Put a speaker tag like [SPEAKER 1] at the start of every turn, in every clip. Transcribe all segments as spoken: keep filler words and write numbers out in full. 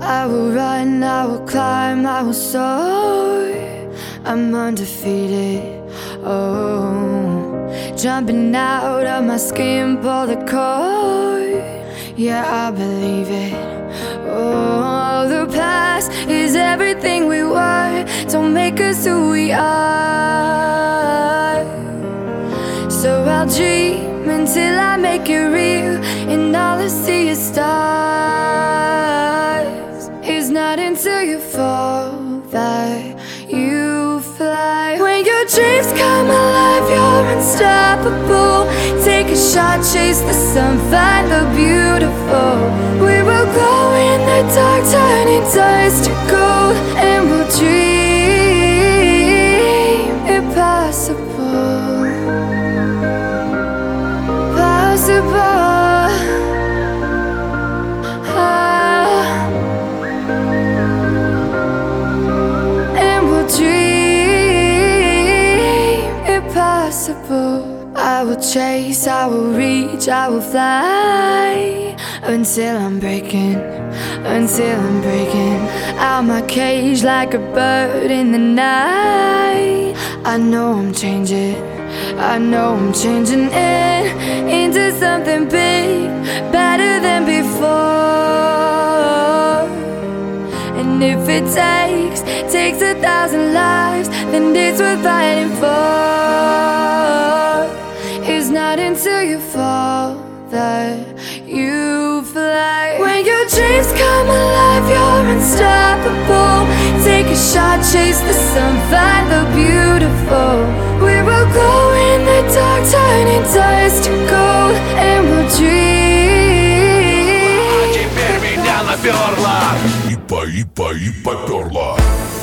[SPEAKER 1] I will run, I will climb, I will soar. I'm undefeated, oh. Jumping out of my skin, pull the cord. Yeah, I believe it. Oh, the past is everything we were. Don't make us who we are. So I'll dream until I make it real, and all I see is stars. It's not until you fall that you fly. When your dreams come alive, you're unstoppable. Take a shot, chase the sun, find the beautiful. We will glow in the dark, turning dust to gold, and we'll dream impossible. Possible. Ah. And we'll dream impossible. I will chase, I will reach, I will fly until I'm breaking, until I'm breaking out my cage like a bird in the night. I know I'm changing, I know I'm changing it into something big, better than before. And if it takes, takes a thousand lives, then it's worth fighting for. It's not until you fall that you fly. When your dreams come alive, you're unstoppable. Take a shot, chase the sun, find the beautiful. We will glow in the dark, turning dust to gold, and we'll dream.
[SPEAKER 2] А теперь меня наперло. И по, и по, и поперло.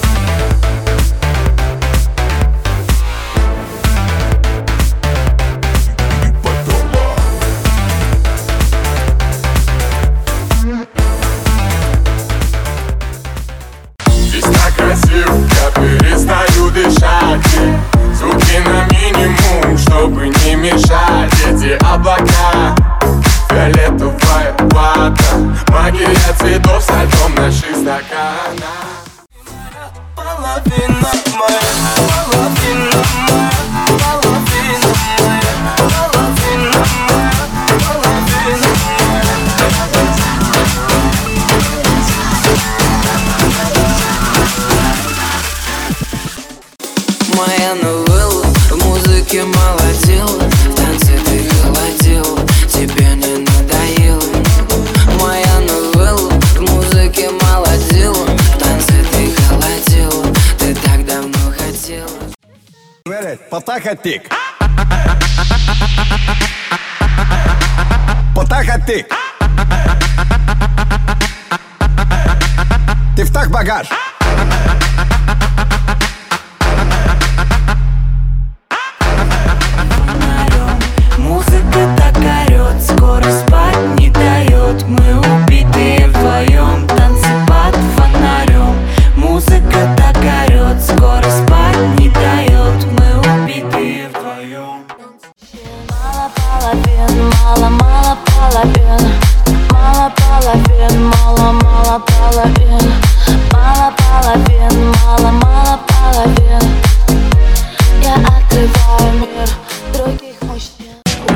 [SPEAKER 3] Я перестаю дышать, звуки на минимум, чтобы не мешать. Эти облака, фиолетовая вата, магия цветов со льдом наших стаканах. Половина моя, половина моя, половина моя, половина моя, половина
[SPEAKER 4] Моя новелла, в музыке молодела, в танце ты холодела, тебе не надоело. Моя новелла, в музыке молодела, в танце ты холодела, ты так давно хотела.
[SPEAKER 5] Потахатик. Потахатик. Тифтах багаж.
[SPEAKER 4] Музыка так орёт, скоро спать не дает. Мы убитые вдвоем, танцы под фонарем. Музыка так орёт, скоро спать не дает. Мы убитые вдвоем. Мало половин, мало, мало половин. Мало половин, мало, мало половин. Мало половин, мало, мало половин. Я открываю мир других мужчин.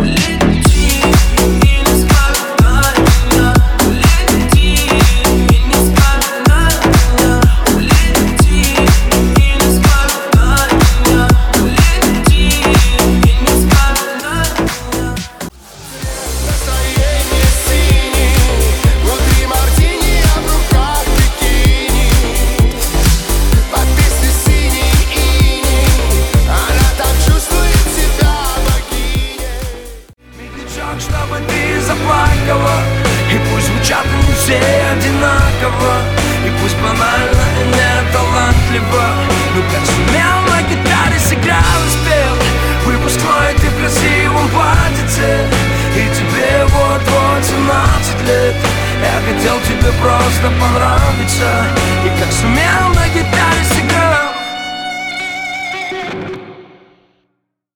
[SPEAKER 6] Чтобы ты заплакала, и пусть звучат они все одинаково, и пусть банально и не талантливо, но как сумел на гитаре сыграл и спел выпускной ты в красивом платьице, и тебе вот-вот семнадцать лет. Я хотел тебе просто понравиться.